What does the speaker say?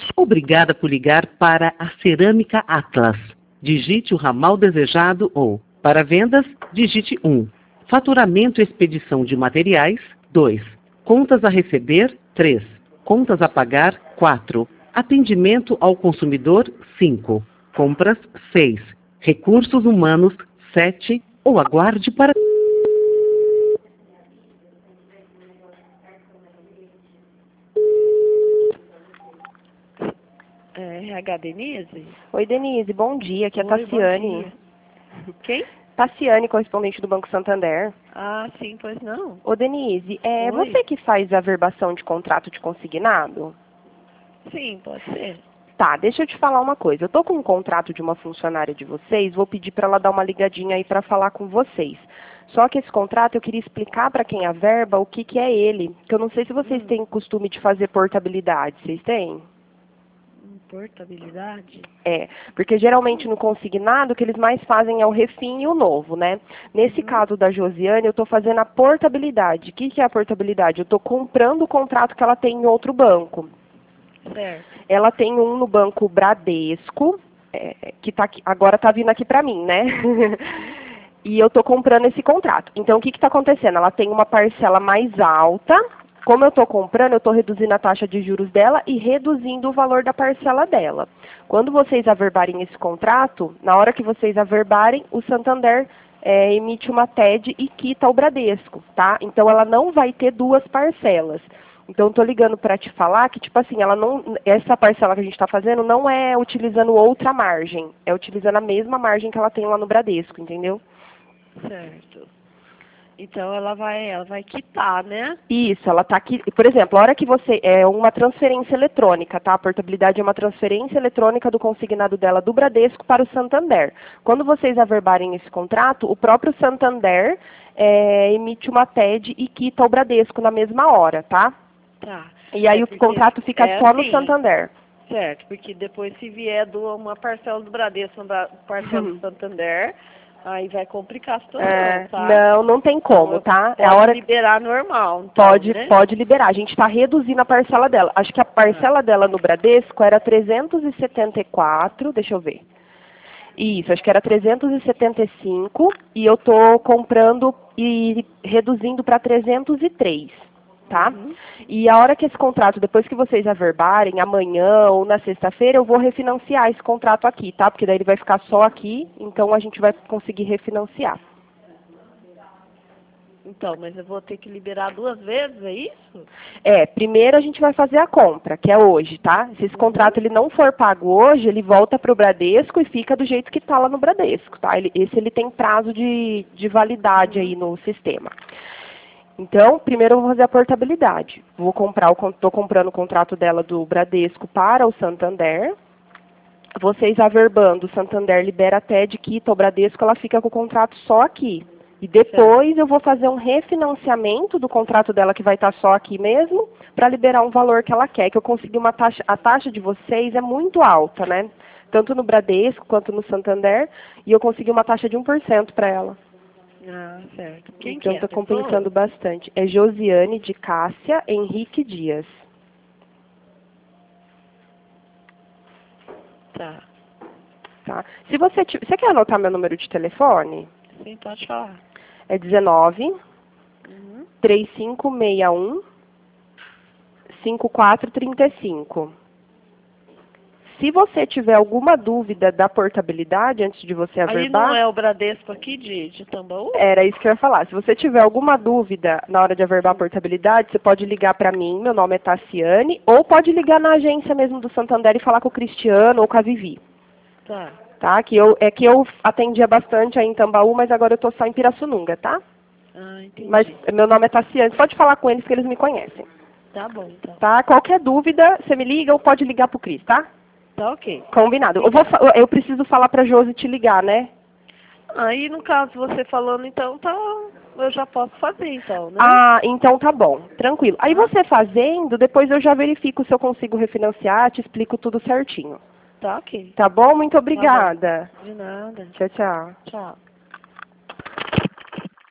Obrigada por ligar para a Cerâmica Atlas. Digite o ramal desejado ou, para vendas, digite 1. Faturamento e expedição de materiais, 2. Contas a receber, 3. Contas a pagar, 4. Atendimento ao consumidor, 5. Compras, 6. Recursos humanos, 7. Ou aguarde para... RH Denise? Oi, Denise, bom dia. Aqui é Oi, Tassiane. bom dia. Quem? Tassiane, correspondente do Banco Santander. Ah, sim, pois não. Ô, Denise, é Oi. você que faz a averbação de contrato de consignado? Sim, pode ser. Tá, deixa eu te falar uma coisa. Eu tô com um contrato de uma funcionária de vocês, vou pedir para ela dar uma ligadinha aí para falar com vocês. Só que esse contrato eu queria explicar para quem averba o que que é ele. Que eu não sei se vocês têm costume de fazer portabilidade. Vocês têm? Portabilidade? É, porque geralmente no consignado o que eles mais fazem é o refim e o novo, né? Nesse caso da Josiane, eu estou fazendo a portabilidade. O que que é a portabilidade? Eu estou comprando o contrato que ela tem em outro banco. Certo. Ela tem um no banco Bradesco, que tá aqui, agora está vindo aqui para mim, né? E eu estou comprando esse contrato. Então, o que está acontecendo? Ela tem uma parcela mais alta. Como eu estou comprando, eu estou reduzindo a taxa de juros dela e reduzindo o valor da parcela dela. Quando vocês averbarem esse contrato, na hora que vocês averbarem, o Santander emite uma TED e quita o Bradesco, tá? Então, ela não vai ter duas parcelas. Então, estou ligando para te falar que, tipo assim, essa parcela que a gente está fazendo não é utilizando outra margem, é utilizando a mesma margem que ela tem lá no Bradesco, entendeu? Certo. Então ela vai quitar, né? Isso, ela está aqui, por exemplo, a hora que você, é uma transferência eletrônica, tá? A portabilidade é uma transferência eletrônica do consignado dela do Bradesco para o Santander. Quando vocês averbarem esse contrato, o próprio Santander emite uma TED e quita o Bradesco na mesma hora, tá? Tá. E aí o contrato fica só no assim, Santander. Certo, porque depois se vier uma parcela do Bradesco, uma parcela do Santander, aí vai complicar a situação, tá? Não tem como, tá? Pode liberar normal, então, né? Pode liberar. A gente está reduzindo a parcela dela. Acho que a parcela dela no Bradesco era 374, deixa eu ver. Isso, acho que era 375 e eu estou comprando e reduzindo para 303, tá? E a hora que esse contrato, depois que vocês averbarem, amanhã ou na sexta-feira, eu vou refinanciar esse contrato aqui, tá? Porque daí ele vai ficar só aqui, então a gente vai conseguir refinanciar. Então, mas eu vou ter que liberar 2 vezes, é isso? Primeiro a gente vai fazer a compra, que é hoje, tá? Se esse contrato ele não for pago hoje, ele volta para o Bradesco e fica do jeito que está lá no Bradesco, tá? Esse ele tem prazo de validade aí no sistema. Então, primeiro eu vou fazer a portabilidade. Estou comprando o contrato dela do Bradesco para o Santander. Vocês averbando, o Santander libera a TED, quita o Bradesco, ela fica com o contrato só aqui. E depois eu vou fazer um refinanciamento do contrato dela, que vai estar só aqui mesmo, para liberar um valor que ela quer, que eu consegui uma taxa, a taxa de vocês é muito alta, né? Tanto no Bradesco quanto no Santander, e eu consegui uma taxa de 1% para ela. Ah, certo. Quem então que é? Está compensando bastante. É Josiane de Cássia Henrique Dias. Tá. Se você quer anotar meu número de telefone? Sim, pode falar. É 19 3561 5435. Se você tiver alguma dúvida da portabilidade antes de você averbar... Aí não é o Bradesco aqui de Tambaú? Era isso que eu ia falar. Se você tiver alguma dúvida na hora de averbar a portabilidade, você pode ligar para mim, meu nome é Tassiane, ou pode ligar na agência mesmo do Santander e falar com o Cristiano ou com a Vivi. Tá? Que eu atendia bastante aí em Tambaú, mas agora eu estou só em Pirassununga, tá? Ah, entendi. Mas meu nome é Tassiane, você pode falar com eles que eles me conhecem. Tá bom, então. Tá? Qualquer dúvida, você me liga ou pode ligar pro Cris, tá? Tá ok. Combinado. Eu preciso falar pra Josi te ligar, né? Aí, no caso, você falando, então, tá, eu já posso fazer, então, né? Ah, então tá bom. Tranquilo. Aí você fazendo, depois eu já verifico se eu consigo refinanciar, te explico tudo certinho. Tá ok. Tá bom? Muito obrigada. Tá bom. De nada. Tchau, tchau. Tchau.